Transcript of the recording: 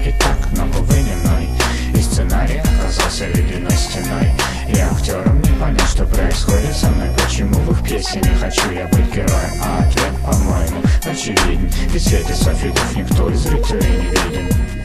поступить так, но, увы, не мной. И сценарий оказался ледяной стеной. И актерам не понять, что происходит со мной. Почему в их пьесе не хочу я быть героем? А ответ, по-моему, очевиден. Ведь в свете софитов никто из зрителей не виден.